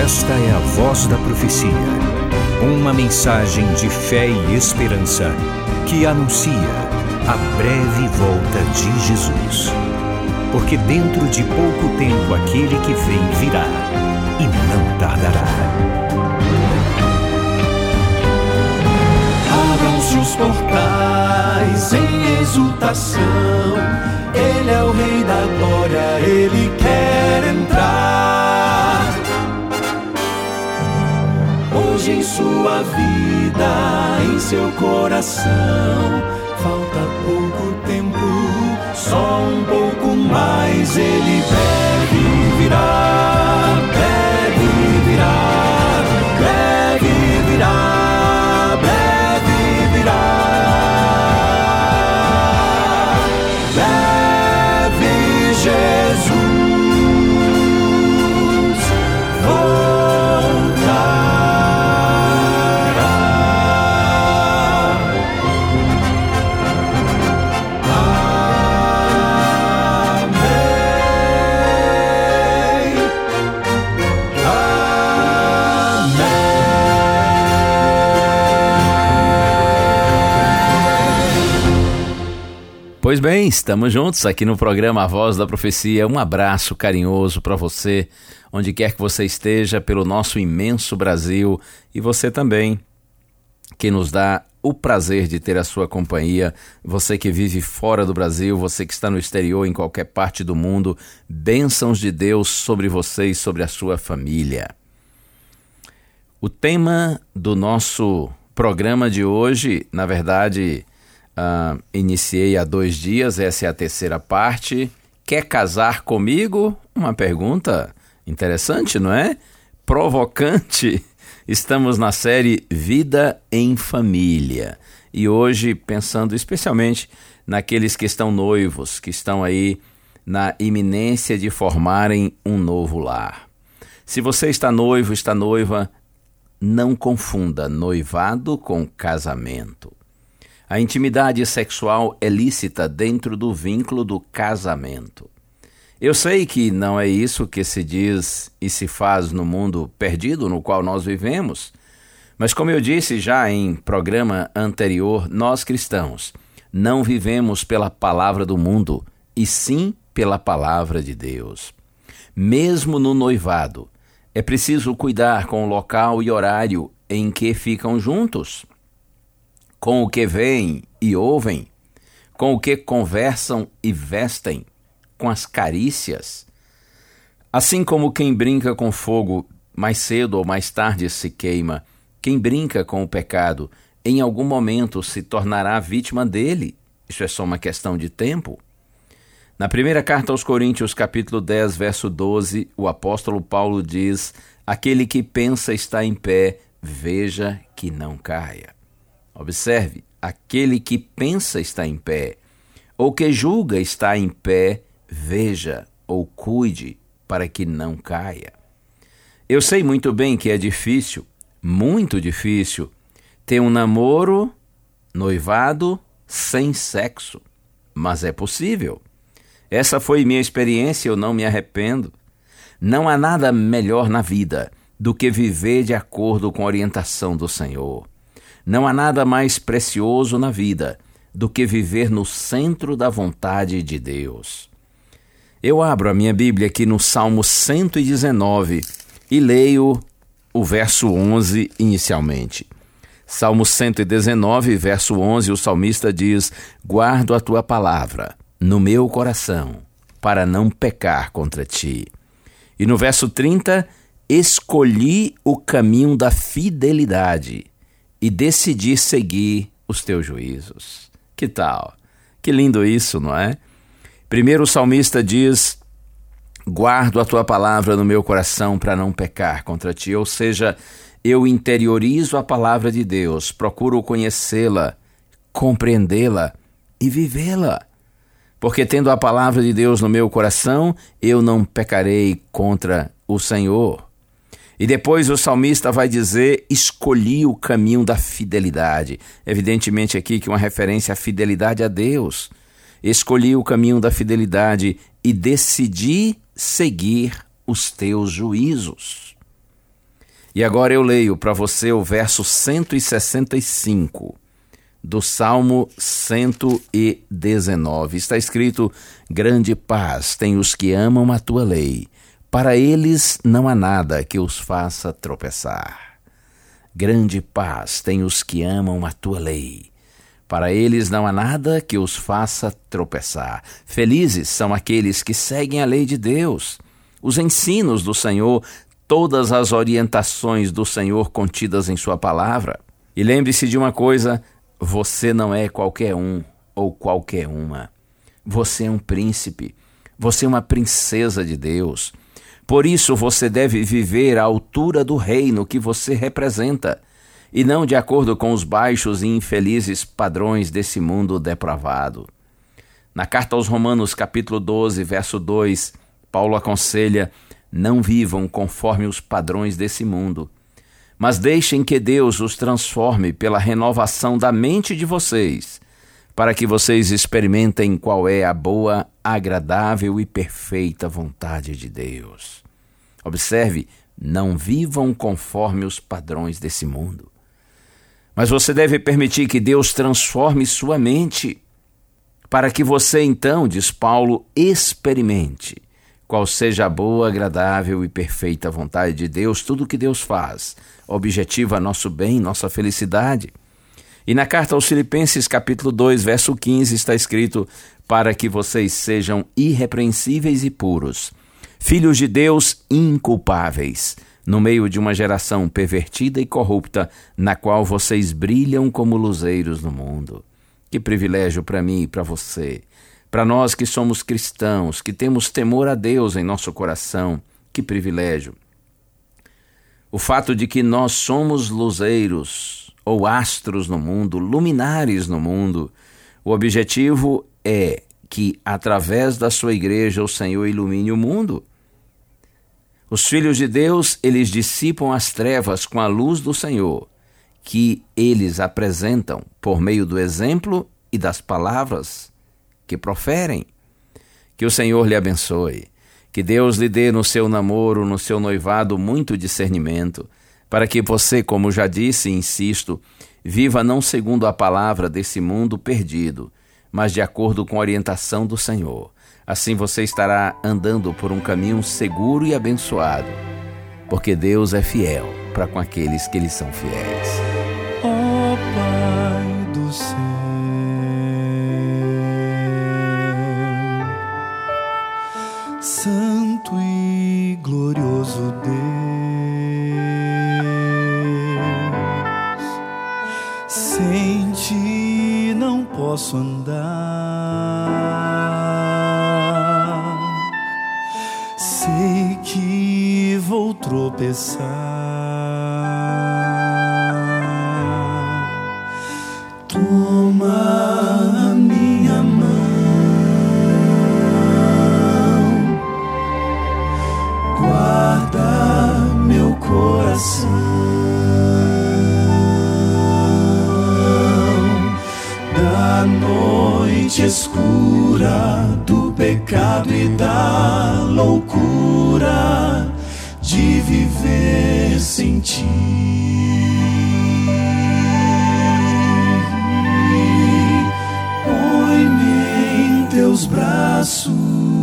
Esta é a Voz da Profecia, uma mensagem de fé e esperança que anuncia a breve volta de Jesus. Porque dentro de pouco tempo aquele que vem virá e não tardará. Abram-se os portais em exultação, Ele é o Rei da Glória, Ele quer entrar. Hoje em sua vida, em seu coração, falta pouco tempo, só um pouco mais. Ele deve virar, deve virar, deve virar, deve virar. Deve Jesus Pois bem, estamos juntos aqui no programa A Voz da Profecia. Um abraço carinhoso para você, onde quer que você esteja, pelo nosso imenso Brasil, e você também, que nos dá o prazer de ter a sua companhia, você que vive fora do Brasil, você que está no exterior, em qualquer parte do mundo, bênçãos de Deus sobre você e sobre a sua família. O tema do nosso programa de hoje, na verdade, iniciei há 2 dias, essa é a terceira parte. Quer casar comigo? Uma pergunta interessante, não é? Provocante. Estamos na série Vida em Família. E hoje, pensando especialmente naqueles que estão noivos, que estão aí na iminência de formarem um novo lar. Se você está noivo, está noiva, não confunda noivado com casamento. A intimidade sexual é lícita dentro do vínculo do casamento. Eu sei que não é isso que se diz e se faz no mundo perdido no qual nós vivemos, mas como eu disse já em programa anterior, nós cristãos não vivemos pela palavra do mundo, e sim pela palavra de Deus. Mesmo no noivado, é preciso cuidar com o local e horário em que ficam juntos, com o que veem e ouvem, com o que conversam e vestem, com as carícias. Assim como quem brinca com fogo, mais cedo ou mais tarde se queima, quem brinca com o pecado, em algum momento se tornará vítima dele. Isso é só uma questão de tempo. Na primeira carta aos Coríntios, capítulo 10, verso 12, o apóstolo Paulo diz: aquele que pensa estar em pé, veja que não caia. Observe, aquele que pensa estar em pé, ou que julga estar em pé, veja ou cuide para que não caia. Eu sei muito bem que é difícil, muito difícil, ter um namoro, noivado, sem sexo, mas é possível. Essa foi minha experiência, eu não me arrependo. Não há nada melhor na vida do que viver de acordo com a orientação do Senhor. Não há nada mais precioso na vida do que viver no centro da vontade de Deus. Eu abro a minha Bíblia aqui no Salmo 119 e leio o verso 11 inicialmente. Salmo 119, verso 11, o salmista diz: guardo a tua palavra no meu coração, para não pecar contra ti. E no verso 30, escolhi o caminho da fidelidade e decidi seguir os teus juízos. Que tal? Que lindo isso, não é? Primeiro o salmista diz: guardo a tua palavra no meu coração para não pecar contra ti. Ou seja, eu interiorizo a palavra de Deus, procuro conhecê-la, compreendê-la e vivê-la. Porque tendo a palavra de Deus no meu coração, eu não pecarei contra o Senhor. E depois o salmista vai dizer: escolhi o caminho da fidelidade. Evidentemente aqui que uma referência à fidelidade a Deus. Escolhi o caminho da fidelidade e decidi seguir os teus juízos. E agora eu leio para você o verso 165 do Salmo 119. Está escrito: grande paz tem os que amam a tua lei, para eles não há nada que os faça tropeçar. Grande paz tem os que amam a tua lei, para eles não há nada que os faça tropeçar. Felizes são aqueles que seguem a lei de Deus, os ensinos do Senhor, todas as orientações do Senhor contidas em sua palavra. E lembre-se de uma coisa: você não é qualquer um ou qualquer uma. Você é um príncipe, você é uma princesa de Deus. Por isso você deve viver à altura do reino que você representa, e não de acordo com os baixos e infelizes padrões desse mundo depravado. Na carta aos Romanos, capítulo 12, verso 2, Paulo aconselha: não vivam conforme os padrões desse mundo, mas deixem que Deus os transforme pela renovação da mente de vocês, para que vocês experimentem qual é a boa, agradável e perfeita vontade de Deus. Observe, não vivam conforme os padrões desse mundo, mas você deve permitir que Deus transforme sua mente, para que você então, diz Paulo, experimente qual seja a boa, agradável e perfeita vontade de Deus. Tudo que Deus faz objetiva nosso bem, nossa felicidade. E na carta aos Filipenses, capítulo 2, verso 15, está escrito: para que vocês sejam irrepreensíveis e puros, filhos de Deus inculpáveis, no meio de uma geração pervertida e corrupta, na qual vocês brilham como luzeiros no mundo. Que privilégio para mim e para você, para nós que somos cristãos, que temos temor a Deus em nosso coração. Que privilégio! O fato de que nós somos luzeiros ou astros no mundo, luminares no mundo. O objetivo é que, através da sua igreja, o Senhor ilumine o mundo. Os filhos de Deus, eles dissipam as trevas com a luz do Senhor, que eles apresentam por meio do exemplo e das palavras que proferem. Que o Senhor lhe abençoe, que Deus lhe dê no seu namoro, no seu noivado, muito discernimento, para que você, como já disse e insisto, viva não segundo a palavra desse mundo perdido, mas de acordo com a orientação do Senhor. Assim você estará andando por um caminho seguro e abençoado, porque Deus é fiel para com aqueles que lhe são fiéis. Ó Pai do céu, santo e glorioso Deus, sem ti não posso andar, sei que vou tropeçar. Toma a minha mão, guarda meu coração da noite escura, do pecado e da loucura de viver sem ti. Põe-me em teus braços,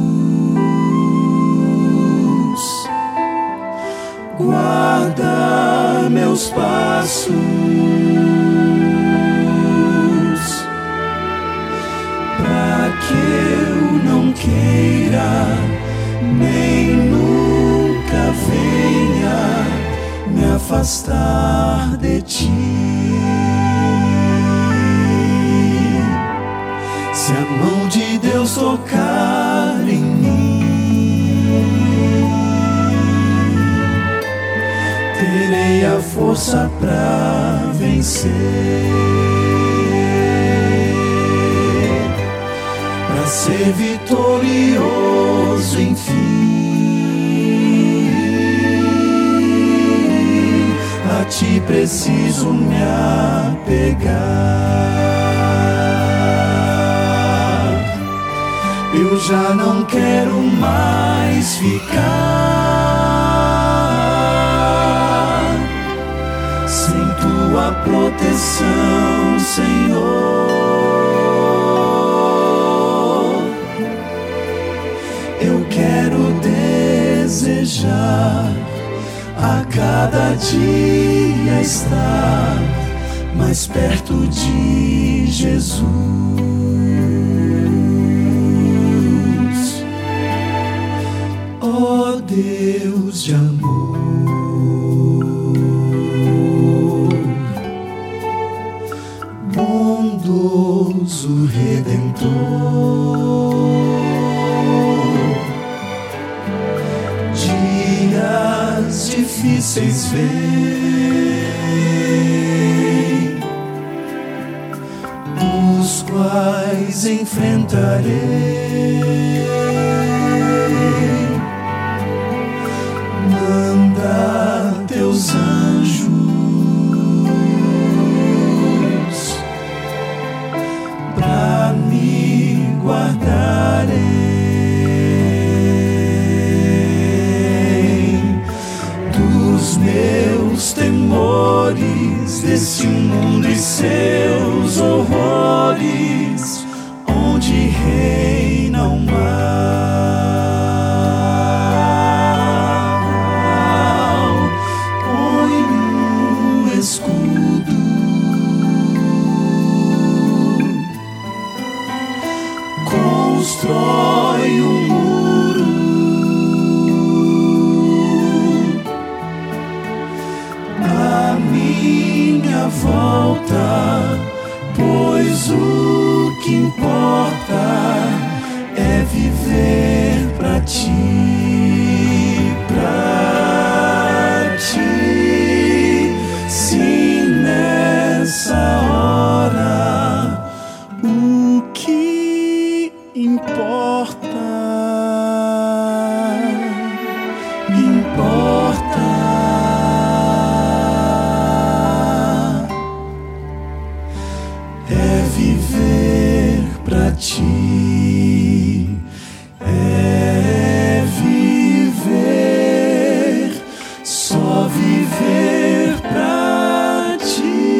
guarda meus passos, para que eu não queira nem nunca venha me afastar de ti. Se a mão de Deus tocar em mim, terei a força pra vencer, pra ser vitorioso enfim. A ti preciso me apegar. Eu já não quero mais ficar tua proteção, Senhor. Eu quero desejar a cada dia estar mais perto de Jesus. Ó Deus de amor, bondoso Redentor, dias difíceis vêm, os quais enfrentarei. Manda teus anjos pra me guardarem dos meus temores, desse mundo e seus horrores, onde reina o mal. Põe um escudo, constrói um muro, à minha volta, pois o que importa é viver pra ti, pra ti. Se nessa hora o que importa é viver pra ti, é viver, só viver pra ti.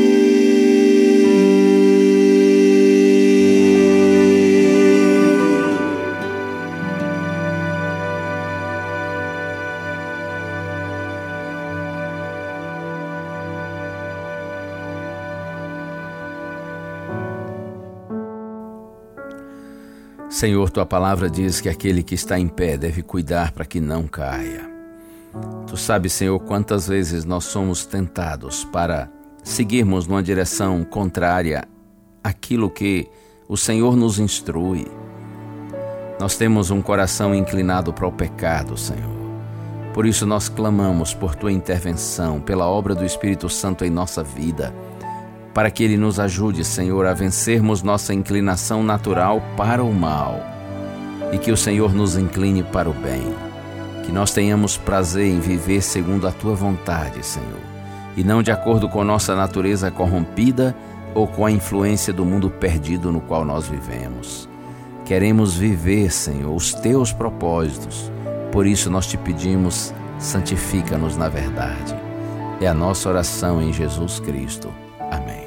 Senhor, tua palavra diz que aquele que está em pé deve cuidar para que não caia. Tu sabes, Senhor, quantas vezes nós somos tentados para seguirmos numa direção contrária àquilo que o Senhor nos instrui. Nós temos um coração inclinado para o pecado, Senhor. Por isso nós clamamos por tua intervenção, pela obra do Espírito Santo em nossa vida, para que Ele nos ajude, Senhor, a vencermos nossa inclinação natural para o mal e que o Senhor nos incline para o bem. Que nós tenhamos prazer em viver segundo a Tua vontade, Senhor, e não de acordo com nossa natureza corrompida ou com a influência do mundo perdido no qual nós vivemos. Queremos viver, Senhor, os Teus propósitos. Por isso nós te pedimos, santifica-nos na verdade. É a nossa oração em Jesus Cristo. Amém.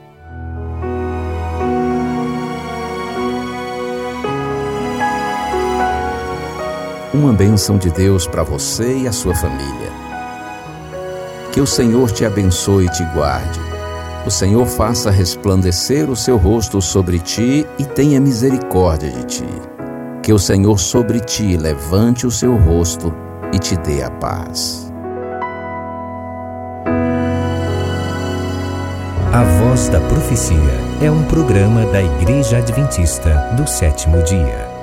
Uma bênção de Deus para você e a sua família. Que o Senhor te abençoe e te guarde. O Senhor faça resplandecer o seu rosto sobre ti e tenha misericórdia de ti. Que o Senhor sobre ti levante o seu rosto e te dê a paz. A Voz da Profecia é um programa da Igreja Adventista do Sétimo Dia.